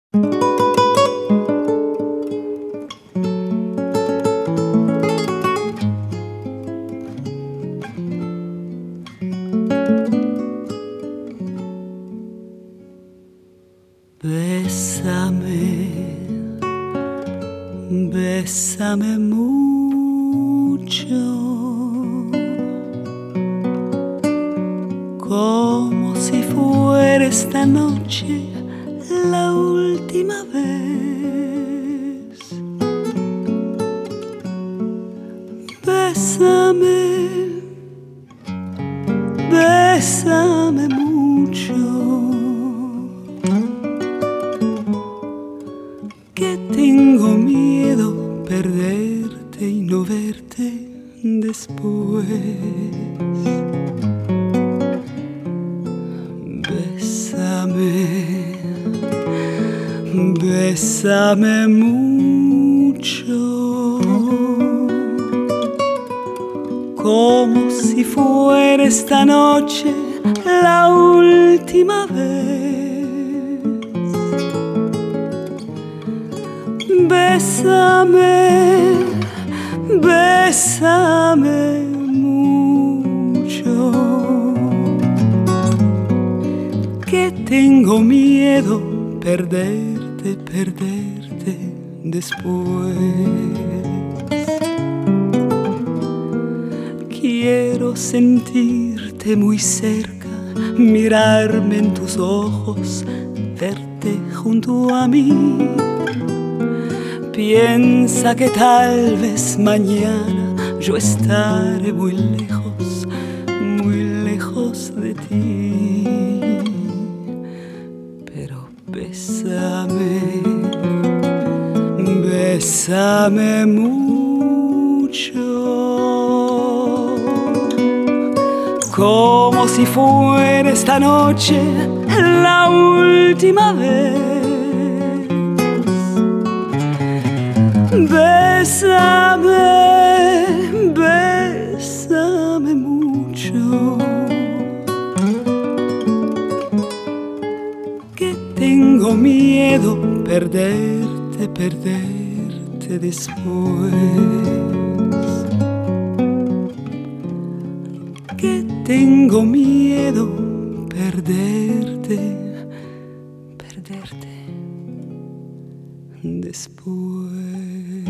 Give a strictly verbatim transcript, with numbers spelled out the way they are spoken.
Bésame, bésame mucho, como si fuera esta noche la última vez. Bésame, bésame mucho, que tengo miedo perderte y no verte después. Bésame, bésame mucho, como si fuera esta noche la última vez. Bésame, bésame mucho, que tengo miedo perderte, perderte después. Quiero sentirte muy cerca, mirarme en tus ojos, verte junto a mí. Piensa que tal vez mañana yo estaré muy lejos, muy lejos de ti. Pero bésame, bésame mucho, como si fuera esta noche la última vez. Bésame, bésame mucho, que tengo miedo perderte, perderte después. Que tengo miedo perderte, perderte después.